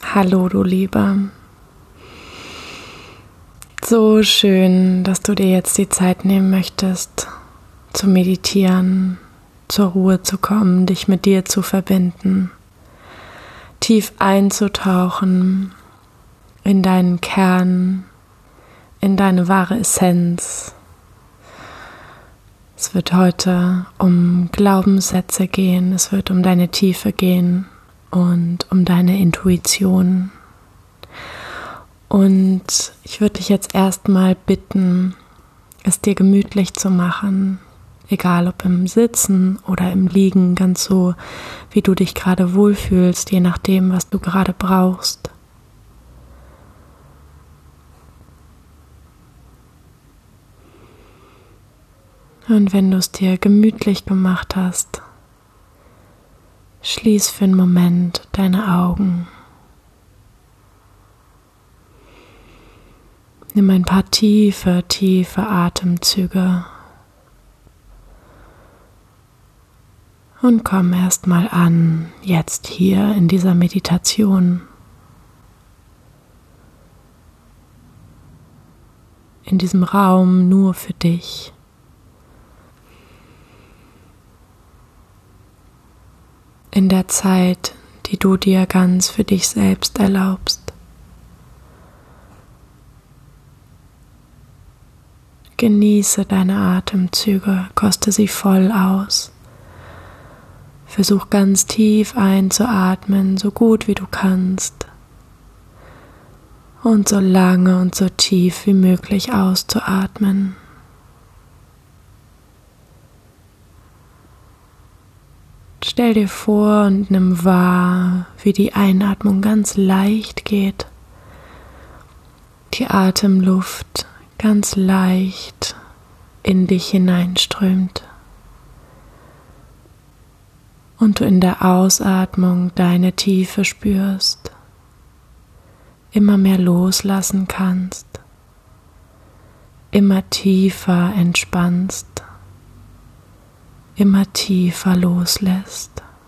Hallo, du Lieber. So schön, dass du dir jetzt die Zeit nehmen möchtest, zu meditieren, zur Ruhe zu kommen, dich mit dir zu verbinden, tief einzutauchen in deinen Kern, in deine wahre Essenz. Es wird heute um Glaubenssätze gehen, es wird um deine Tiefe gehen und um deine Intuition. Und ich würde dich jetzt erstmal bitten, es dir gemütlich zu machen, egal ob im Sitzen oder im Liegen, ganz so, wie du dich gerade wohlfühlst, je nachdem, was du gerade brauchst. Und wenn du es dir gemütlich gemacht hast, schließ für einen Moment deine Augen. Nimm ein paar tiefe Atemzüge und komm erstmal an, jetzt hier in dieser Meditation, in diesem Raum nur für dich. In der Zeit, die du dir ganz für dich selbst erlaubst. Genieße deine Atemzüge, koste sie voll aus. Versuch ganz tief einzuatmen, so gut wie du kannst. Und so lange und so tief wie möglich auszuatmen. Stell dir vor und nimm wahr, wie die Einatmung ganz leicht geht. Die Atemluft ganz leicht in dich hineinströmt. Und du in der Ausatmung deine Tiefe spürst, immer mehr loslassen kannst, immer tiefer entspannst, immer tiefer loslässt.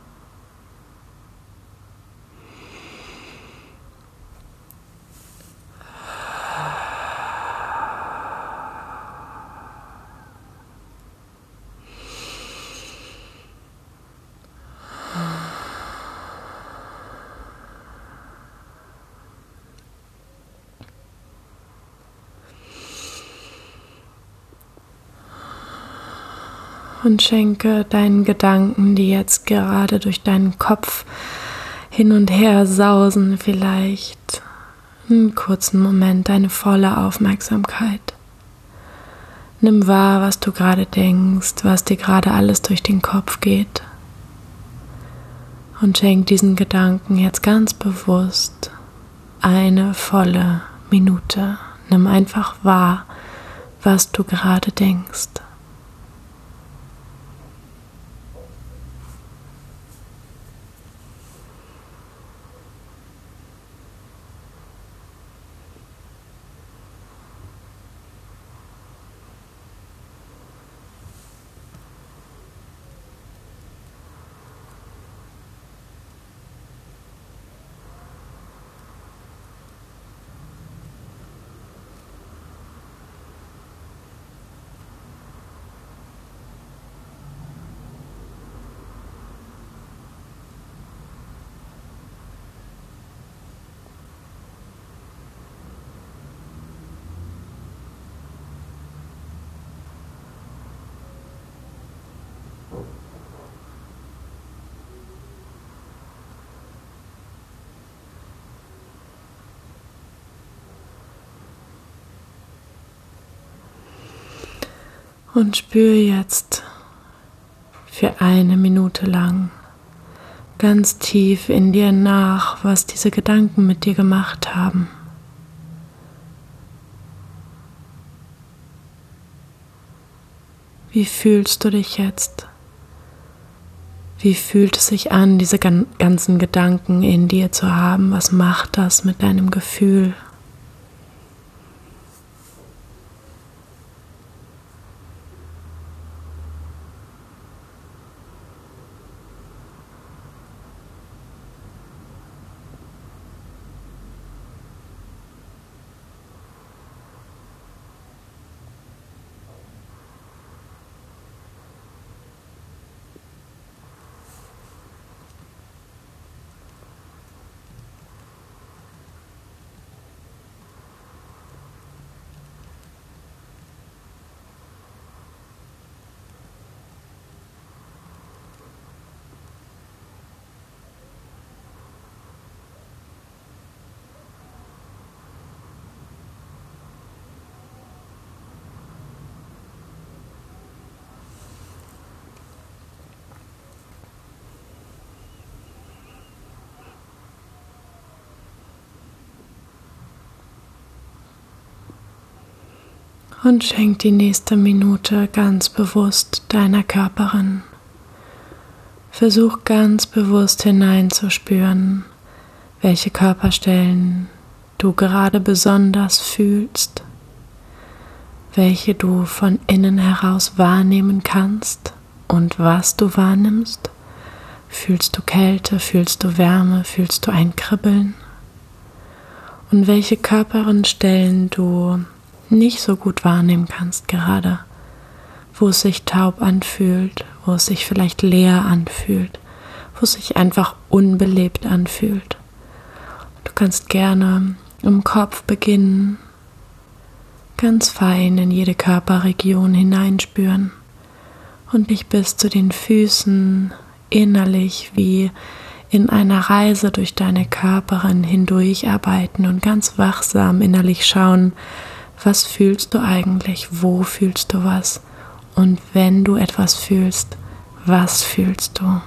Und schenke deinen Gedanken, die jetzt gerade durch deinen Kopf hin und her sausen, vielleicht einen kurzen Moment deine volle Aufmerksamkeit. Nimm wahr, was du gerade denkst, was dir gerade alles durch den Kopf geht. Und schenk diesen Gedanken jetzt ganz bewusst eine volle Minute. Nimm einfach wahr, was du gerade denkst. Und spür jetzt für eine Minute lang ganz tief in dir nach, was diese Gedanken mit dir gemacht haben. Wie fühlst du dich jetzt? Wie fühlt es sich an, diese ganzen Gedanken in dir zu haben? Was macht das mit deinem Gefühl? Und schenk die nächste Minute ganz bewusst deiner Körperin. Versuch ganz bewusst hineinzuspüren, welche Körperstellen du gerade besonders fühlst, welche du von innen heraus wahrnehmen kannst und was du wahrnimmst. Fühlst du Kälte, fühlst du Wärme, fühlst du ein Kribbeln? Und welche Körperstellen du nicht so gut wahrnehmen kannst gerade, wo es sich taub anfühlt, wo es sich vielleicht leer anfühlt, wo es sich einfach unbelebt anfühlt. Du kannst gerne im Kopf beginnen, ganz fein in jede Körperregion hineinspüren und dich bis zu den Füßen innerlich wie in einer Reise durch deine Körperin hindurcharbeiten und ganz wachsam innerlich schauen, was fühlst du eigentlich, wo fühlst du was und wenn du etwas fühlst, was fühlst du?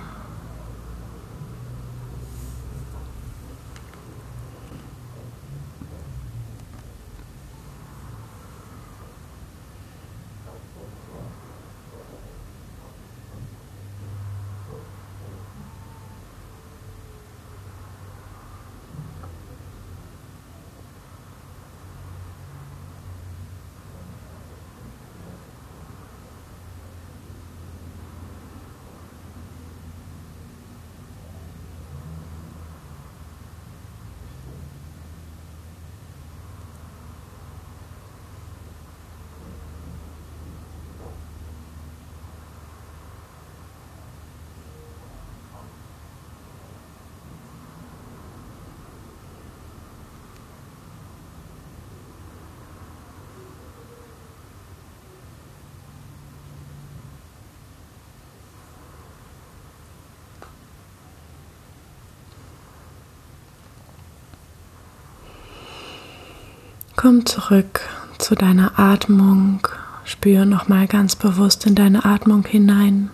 Komm zurück zu deiner Atmung, spüre nochmal ganz bewusst in deine Atmung hinein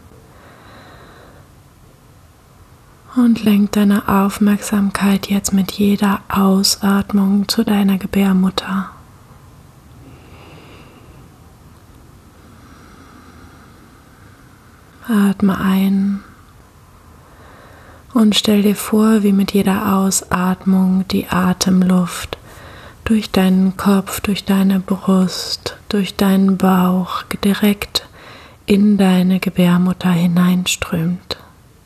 und lenk deine Aufmerksamkeit jetzt mit jeder Ausatmung zu deiner Gebärmutter. Atme ein und stell dir vor, wie mit jeder Ausatmung die Atemluft durch deinen Kopf, durch deine Brust, durch deinen Bauch direkt in deine Gebärmutter hineinströmt.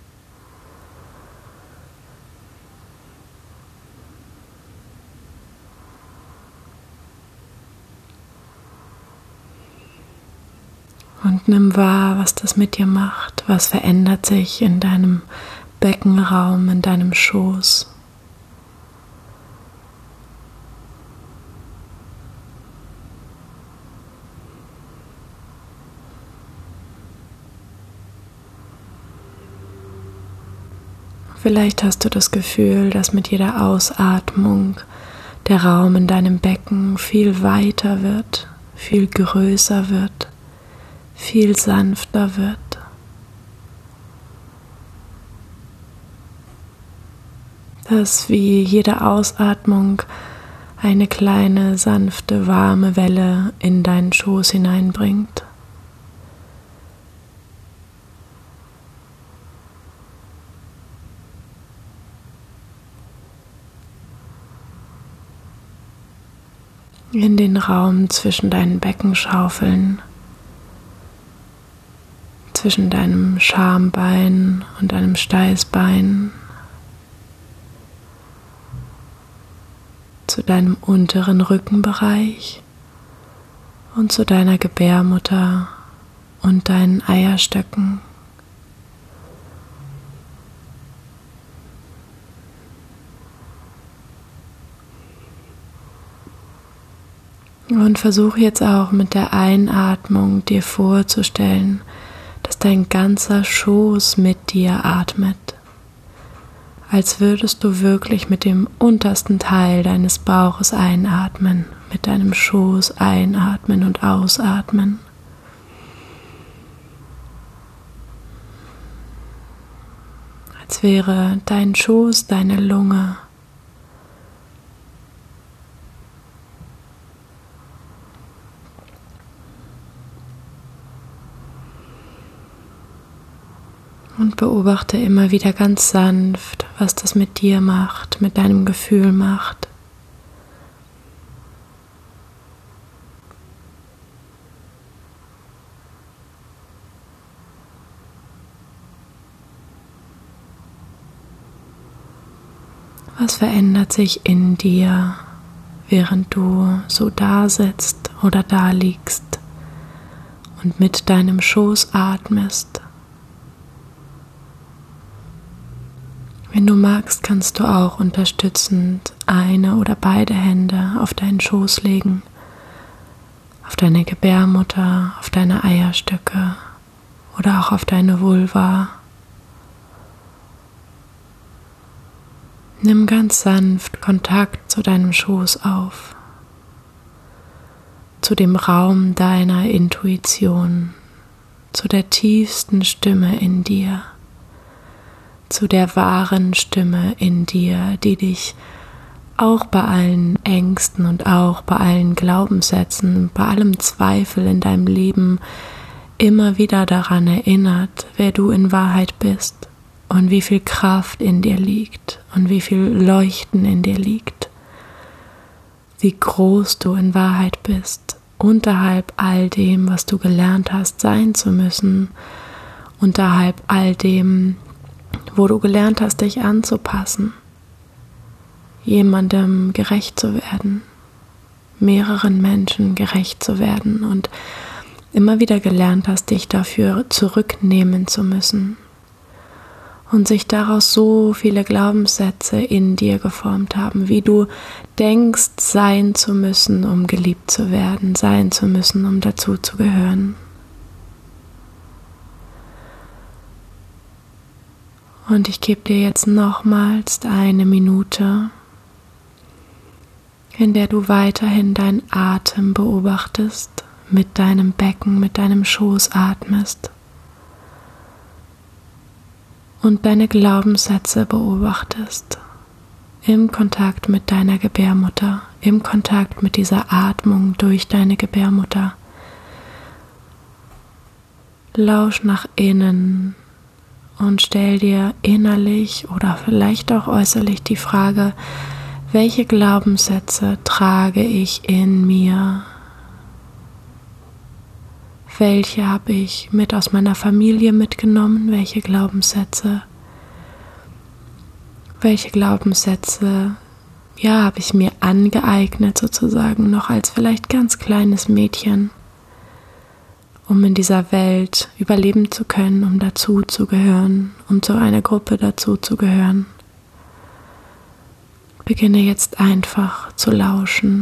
Und nimm wahr, was das mit dir macht, was verändert sich in deinem Beckenraum, in deinem Schoß. Vielleicht hast du das Gefühl, dass mit jeder Ausatmung der Raum in deinem Becken viel weiter wird, viel größer wird, viel sanfter wird. Dass wie jede Ausatmung eine kleine, sanfte, warme Welle in deinen Schoß hineinbringt. In den Raum zwischen deinen Beckenschaufeln, zwischen deinem Schambein und deinem Steißbein, zu deinem unteren Rückenbereich und zu deiner Gebärmutter und deinen Eierstöcken. Und versuche jetzt auch mit der Einatmung dir vorzustellen, dass dein ganzer Schoß mit dir atmet, als würdest du wirklich mit dem untersten Teil deines Bauches einatmen, mit deinem Schoß einatmen und ausatmen. Als wäre dein Schoß deine Lunge. Und beobachte immer wieder ganz sanft, was das mit dir macht, mit deinem Gefühl macht. Was verändert sich in dir, während du so da sitzt oder da liegst und mit deinem Schoß atmest? Wenn du magst, kannst du auch unterstützend eine oder beide Hände auf deinen Schoß legen, auf deine Gebärmutter, auf deine Eierstöcke oder auch auf deine Vulva. Nimm ganz sanft Kontakt zu deinem Schoß auf, zu dem Raum deiner Intuition, zu der tiefsten Stimme in dir, zu der wahren Stimme in dir, die dich auch bei allen Ängsten und auch bei allen Glaubenssätzen, bei allem Zweifel in deinem Leben immer wieder daran erinnert, wer du in Wahrheit bist. Und wie viel Kraft in dir liegt und wie viel Leuchten in dir liegt, wie groß du in Wahrheit bist, unterhalb all dem, was du gelernt hast, sein zu müssen, unterhalb all dem, wo du gelernt hast, dich anzupassen, jemandem gerecht zu werden, mehreren Menschen gerecht zu werden und immer wieder gelernt hast, dich dafür zurücknehmen zu müssen. Und sich daraus so viele Glaubenssätze in dir geformt haben, wie du denkst, sein zu müssen, um geliebt zu werden, sein zu müssen, um dazu zu gehören. Und ich gebe dir jetzt nochmals eine Minute, in der du weiterhin deinen Atem beobachtest, mit deinem Becken, mit deinem Schoß atmest. Und deine Glaubenssätze beobachtest, im Kontakt mit deiner Gebärmutter, im Kontakt mit dieser Atmung durch deine Gebärmutter. Lausch nach innen und stell dir innerlich oder vielleicht auch äußerlich die Frage, welche Glaubenssätze trage ich in mir? Welche habe ich mit aus meiner Familie mitgenommen? Welche Glaubenssätze? Welche Glaubenssätze, ja, habe ich mir angeeignet sozusagen, noch als vielleicht ganz kleines Mädchen, um in dieser Welt überleben zu können, um dazu zu gehören, um zu einer Gruppe dazu zu gehören. Beginne jetzt einfach zu lauschen.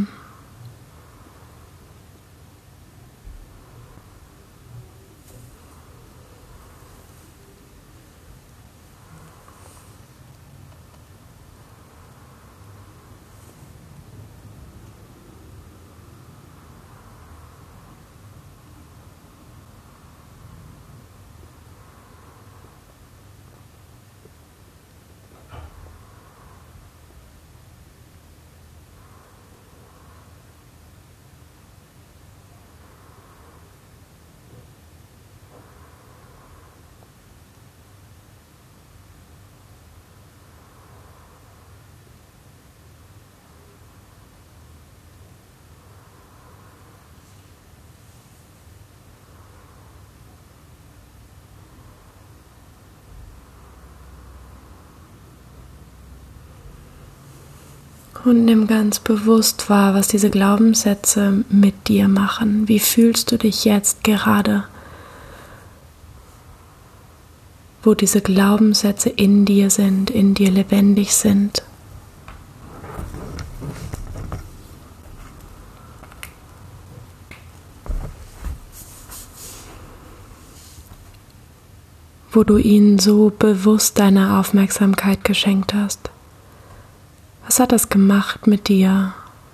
Und nimm ganz bewusst wahr, was diese Glaubenssätze mit dir machen. Wie fühlst du dich jetzt gerade, wo diese Glaubenssätze in dir sind, in dir lebendig sind? Wo du ihnen so bewusst deine Aufmerksamkeit geschenkt hast. Was hat das gemacht mit dir,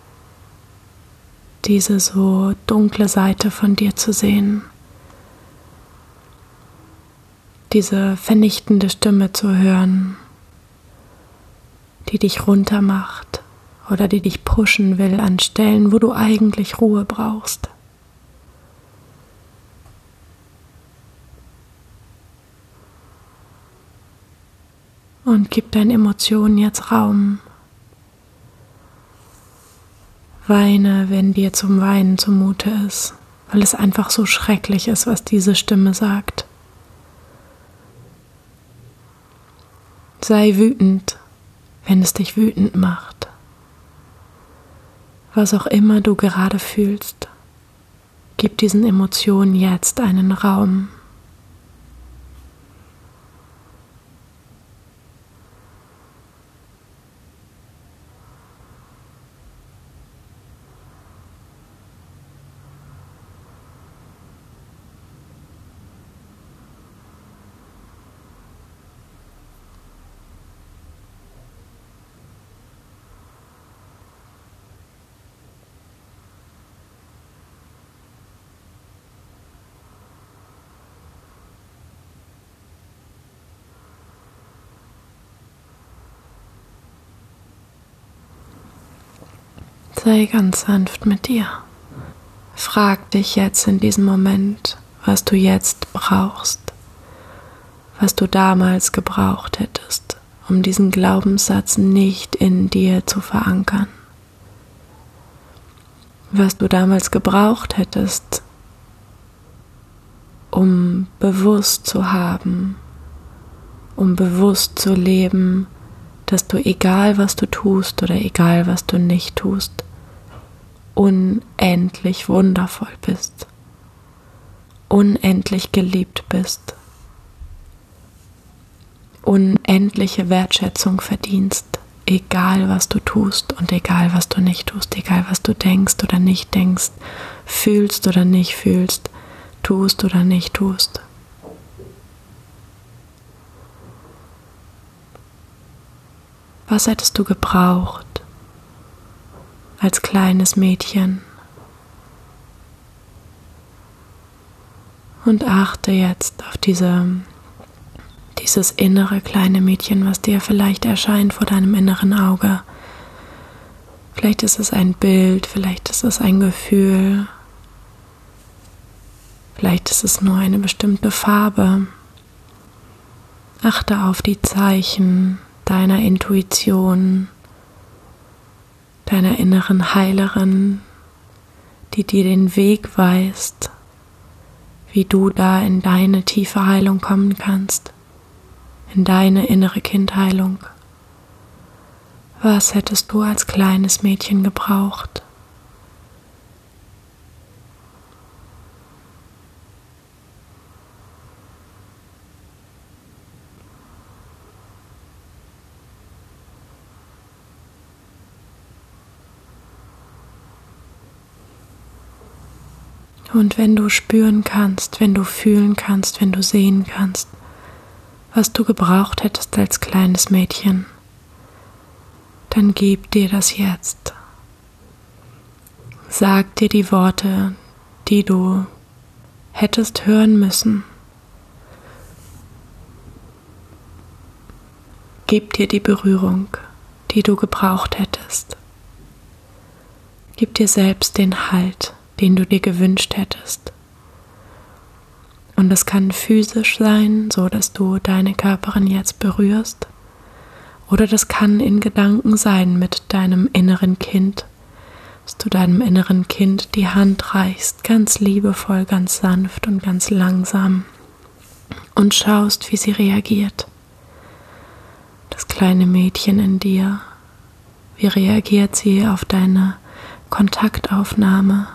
diese so dunkle Seite von dir zu sehen? Diese vernichtende Stimme zu hören, die dich runtermacht oder die dich pushen will an Stellen, wo du eigentlich Ruhe brauchst. Und gib deinen Emotionen jetzt Raum. Weine, wenn dir zum Weinen zumute ist, weil es einfach so schrecklich ist, was diese Stimme sagt. Sei wütend, wenn es dich wütend macht. Was auch immer du gerade fühlst, gib diesen Emotionen jetzt einen Raum. Sei ganz sanft mit dir. Frag dich jetzt in diesem Moment, was du jetzt brauchst, was du damals gebraucht hättest, um diesen Glaubenssatz nicht in dir zu verankern. Was du damals gebraucht hättest, um bewusst zu haben, um bewusst zu leben, dass du, egal was du tust oder egal was du nicht tust, unendlich wundervoll bist, unendlich geliebt bist, unendliche Wertschätzung verdienst, egal was du tust und egal was du nicht tust, egal was du denkst oder nicht denkst, fühlst oder nicht fühlst, tust oder nicht tust. Was hättest du gebraucht als kleines Mädchen? Und achte jetzt auf dieses innere kleine Mädchen, was dir vielleicht erscheint vor deinem inneren Auge. Vielleicht ist es ein Bild, vielleicht ist es ein Gefühl, vielleicht ist es nur eine bestimmte Farbe. Achte auf die Zeichen deiner Intuition, deiner inneren Heilerin, die dir den Weg weist, wie du da in deine tiefe Heilung kommen kannst, in deine innere Kindheilung. Was hättest du als kleines Mädchen gebraucht? Und wenn du spüren kannst, wenn du fühlen kannst, wenn du sehen kannst, was du gebraucht hättest als kleines Mädchen, dann gib dir das jetzt. Sag dir die Worte, die du hättest hören müssen. Gib dir die Berührung, die du gebraucht hättest. Gib dir selbst den Halt, den du dir gewünscht hättest. Und es kann physisch sein, so dass du deine Körperin jetzt berührst, oder das kann in Gedanken sein mit deinem inneren Kind, dass du deinem inneren Kind die Hand reichst, ganz liebevoll, ganz sanft und ganz langsam, und schaust, wie sie reagiert. Das kleine Mädchen in dir, wie reagiert sie auf deine Kontaktaufnahme?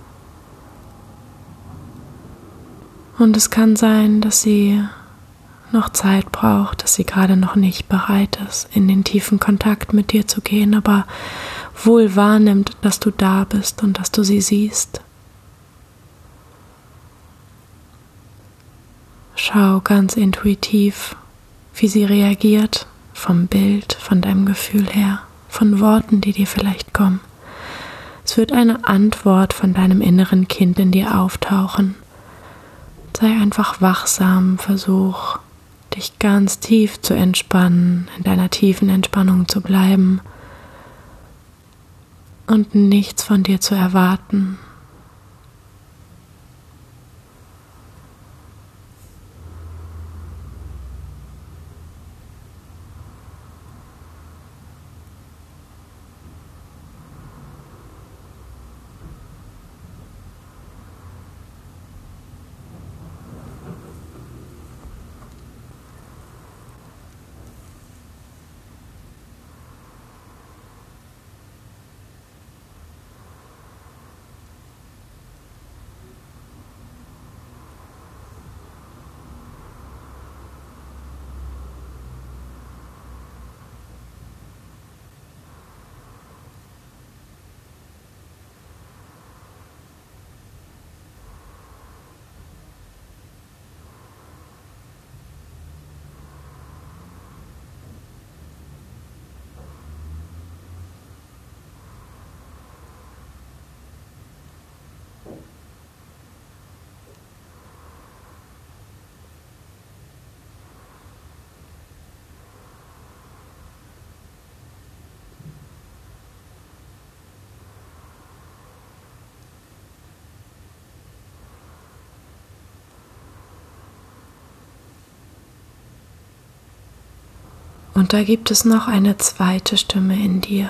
Und es kann sein, dass sie noch Zeit braucht, dass sie gerade noch nicht bereit ist, in den tiefen Kontakt mit dir zu gehen, aber wohl wahrnimmt, dass du da bist und dass du sie siehst. Schau ganz intuitiv, wie sie reagiert, vom Bild, von deinem Gefühl her, von Worten, die dir vielleicht kommen. Es wird eine Antwort von deinem inneren Kind in dir auftauchen. Sei einfach wachsam, versuch, dich ganz tief zu entspannen, in deiner tiefen Entspannung zu bleiben und nichts von dir zu erwarten. Und da gibt es noch eine zweite Stimme in dir.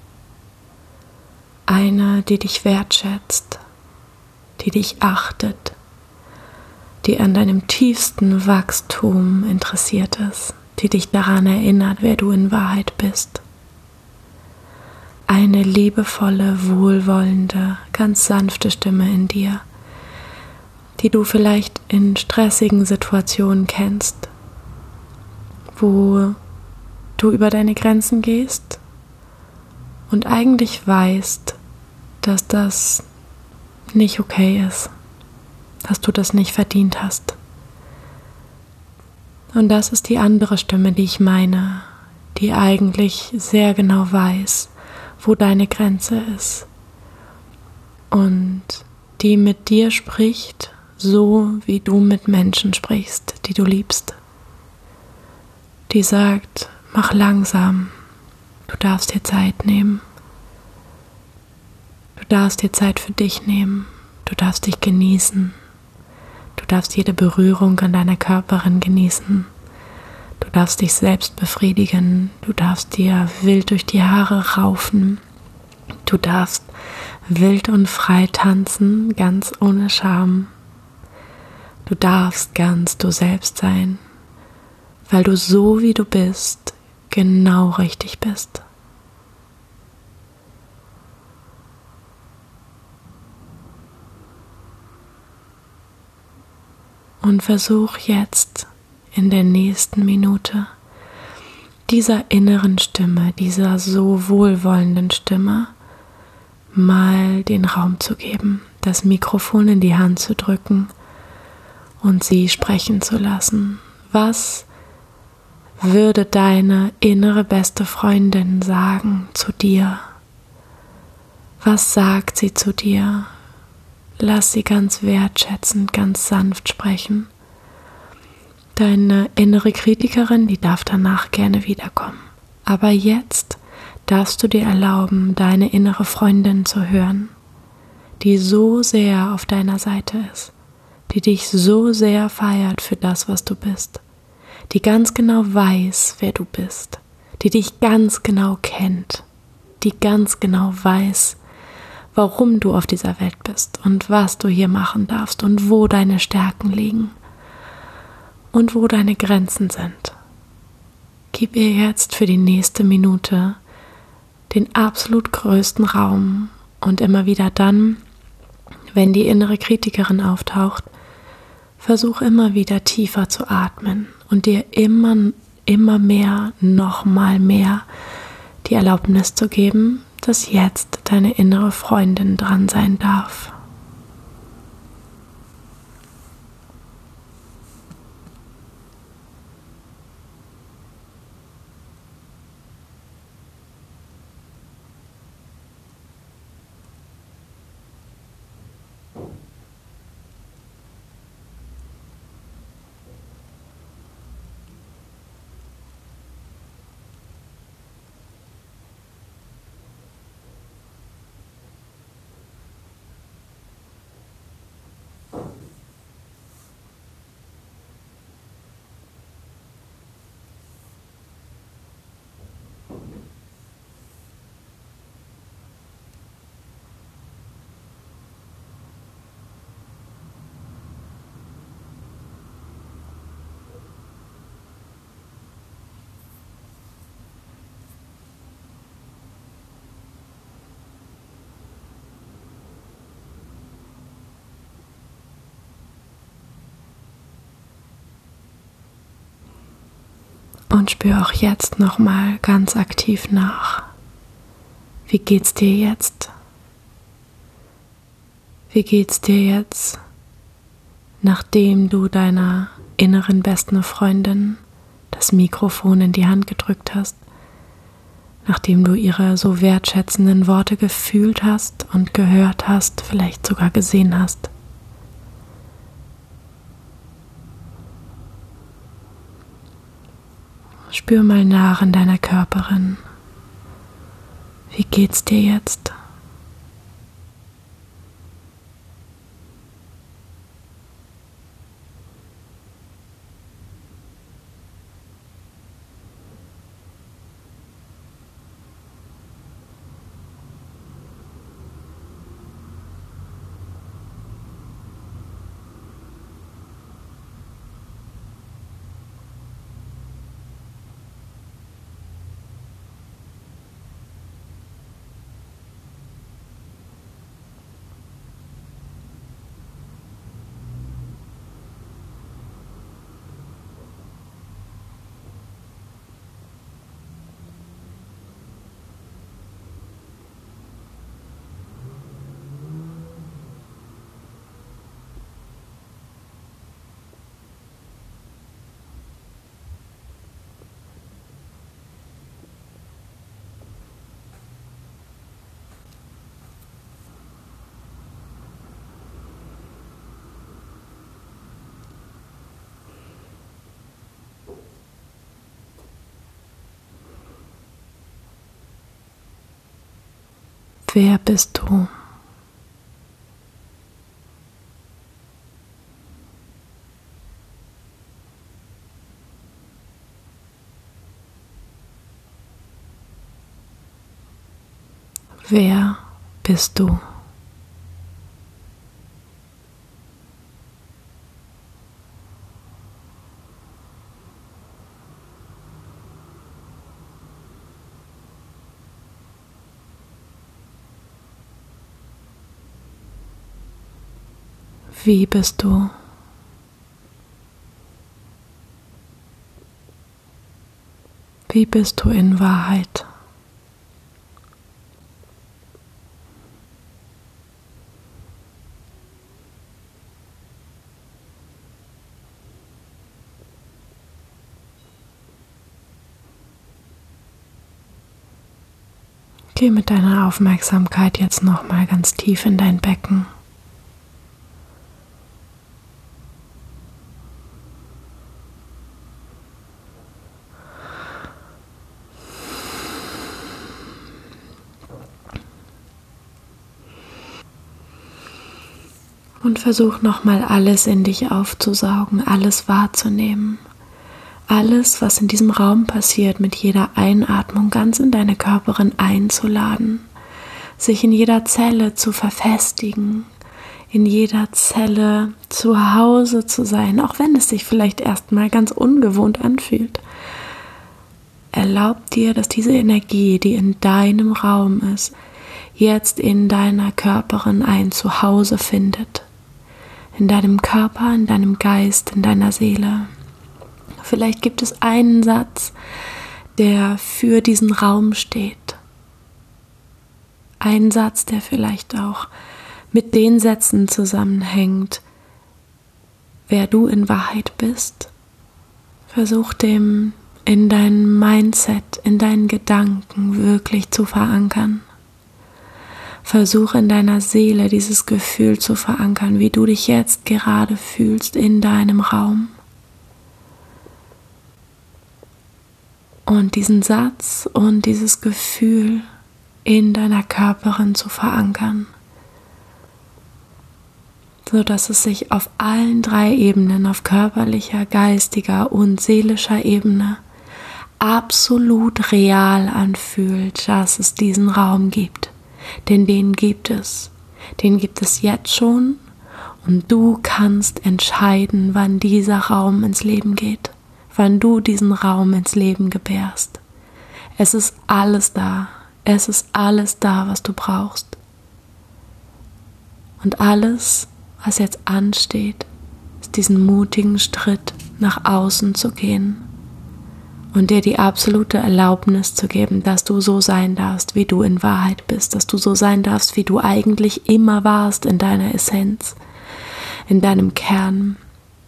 Eine, die dich wertschätzt, die dich achtet, die an deinem tiefsten Wachstum interessiert ist, die dich daran erinnert, wer du in Wahrheit bist. Eine liebevolle, wohlwollende, ganz sanfte Stimme in dir, die du vielleicht in stressigen Situationen kennst, wo du über deine Grenzen gehst und eigentlich weißt, dass das nicht okay ist, dass du das nicht verdient hast. Und das ist die andere Stimme, die ich meine, die eigentlich sehr genau weiß, wo deine Grenze ist und die mit dir spricht, so wie du mit Menschen sprichst, die du liebst. Die sagt, mach langsam, du darfst dir Zeit nehmen. Du darfst dir Zeit für dich nehmen, du darfst dich genießen, du darfst jede Berührung an deiner Körperin genießen, du darfst dich selbst befriedigen, du darfst dir wild durch die Haare raufen, du darfst wild und frei tanzen, ganz ohne Scham. Du darfst ganz du selbst sein, weil du so wie du bist, genau richtig bist. Und versuch jetzt in der nächsten Minute dieser inneren Stimme, dieser so wohlwollenden Stimme, mal den Raum zu geben, das Mikrofon in die Hand zu drücken und sie sprechen zu lassen. Was würde deine innere beste Freundin sagen zu dir? Was sagt sie zu dir? Lass sie ganz wertschätzend, ganz sanft sprechen. Deine innere Kritikerin, die darf danach gerne wiederkommen. Aber jetzt darfst du dir erlauben, deine innere Freundin zu hören, die so sehr auf deiner Seite ist, die dich so sehr feiert für das, was du bist, die ganz genau weiß, wer du bist, die dich ganz genau kennt, die ganz genau weiß, warum du auf dieser Welt bist und was du hier machen darfst und wo deine Stärken liegen und wo deine Grenzen sind. Gib ihr jetzt für die nächste Minute den absolut größten Raum und immer wieder dann, wenn die innere Kritikerin auftaucht, versuch immer wieder tiefer zu atmen und dir immer mehr, noch mal mehr die Erlaubnis zu geben, dass jetzt deine innere Freundin dran sein darf. Und spür auch jetzt nochmal ganz aktiv nach. Wie geht's dir jetzt? Wie geht's dir jetzt, nachdem du deiner inneren besten Freundin das Mikrofon in die Hand gedrückt hast, nachdem du ihre so wertschätzenden Worte gefühlt hast und gehört hast, vielleicht sogar gesehen hast? Spür mal nach in deiner Körperin. Wie geht's dir jetzt? Wer bist du? Wer bist du? Wie bist du? Wie bist du in Wahrheit? Geh mit deiner Aufmerksamkeit jetzt nochmal ganz tief in dein Becken. Und versuch nochmal alles in dich aufzusaugen, alles wahrzunehmen. Alles, was in diesem Raum passiert, mit jeder Einatmung ganz in deine Körperin einzuladen, sich in jeder Zelle zu verfestigen, in jeder Zelle zu Hause zu sein, auch wenn es sich vielleicht erstmal ganz ungewohnt anfühlt. Erlaub dir, dass diese Energie, die in deinem Raum ist, jetzt in deiner Körperin ein Zuhause findet. In deinem Körper, in deinem Geist, in deiner Seele. Vielleicht gibt es einen Satz, der für diesen Raum steht. Ein Satz, der vielleicht auch mit den Sätzen zusammenhängt, wer du in Wahrheit bist. Versuch dem in deinem Mindset, in deinen Gedanken wirklich zu verankern. Versuch in deiner Seele dieses Gefühl zu verankern, wie du dich jetzt gerade fühlst in deinem Raum. Und diesen Satz und dieses Gefühl in deiner Körperin zu verankern, sodass es sich auf allen 3 Ebenen, auf körperlicher, geistiger und seelischer Ebene, absolut real anfühlt, dass es diesen Raum gibt. Denn den gibt es jetzt schon und du kannst entscheiden, wann dieser Raum ins Leben geht, wann du diesen Raum ins Leben gebärst. Es ist alles da, was du brauchst. Und alles, was jetzt ansteht, ist diesen mutigen Schritt nach außen zu gehen. Und dir die absolute Erlaubnis zu geben, dass du so sein darfst, wie du in Wahrheit bist, dass du so sein darfst, wie du eigentlich immer warst in deiner Essenz, in deinem Kern.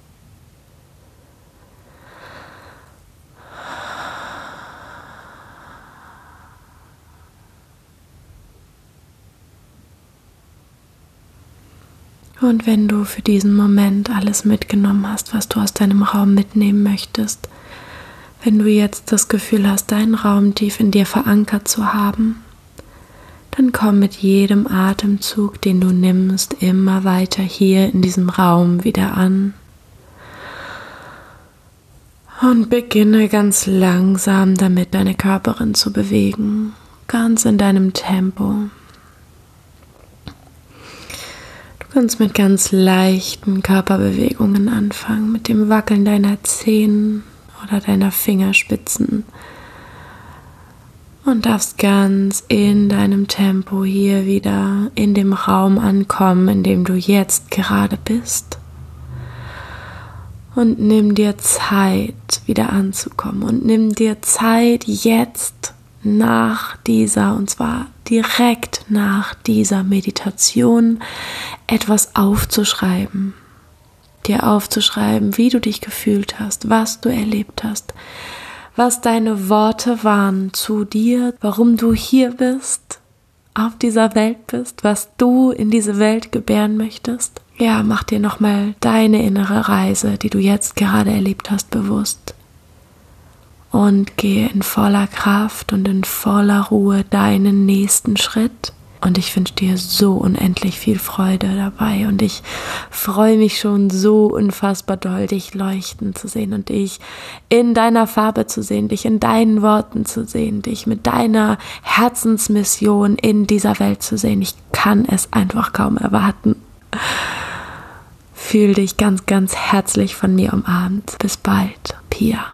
Und wenn du für diesen Moment alles mitgenommen hast, was du aus deinem Raum mitnehmen möchtest, wenn du jetzt das Gefühl hast, deinen Raum tief in dir verankert zu haben, dann komm mit jedem Atemzug, den du nimmst, immer weiter hier in diesem Raum wieder an. Und beginne ganz langsam damit, deine Körperin zu bewegen, ganz in deinem Tempo. Du kannst mit ganz leichten Körperbewegungen anfangen, mit dem Wackeln deiner Zehen oder deiner Fingerspitzen und darfst ganz in deinem Tempo hier wieder in dem Raum ankommen, in dem du jetzt gerade bist. Und nimm dir Zeit, wieder anzukommen, und nimm dir Zeit jetzt nach dieser, und zwar direkt nach dieser Meditation, etwas aufzuschreiben. Dir aufzuschreiben, wie du dich gefühlt hast, was du erlebt hast, was deine Worte waren zu dir, warum du hier bist, auf dieser Welt bist, was du in diese Welt gebären möchtest. Ja, mach dir nochmal deine innere Reise, die du jetzt gerade erlebt hast, bewusst. Und gehe in voller Kraft und in voller Ruhe deinen nächsten Schritt Und ich wünsche dir so unendlich viel Freude dabei und ich freue mich schon so unfassbar doll, dich leuchten zu sehen und dich in deiner Farbe zu sehen, dich in deinen Worten zu sehen, dich mit deiner Herzensmission in dieser Welt zu sehen. Ich kann es einfach kaum erwarten. Fühl dich ganz, ganz herzlich von mir umarmt. Bis bald, Pia.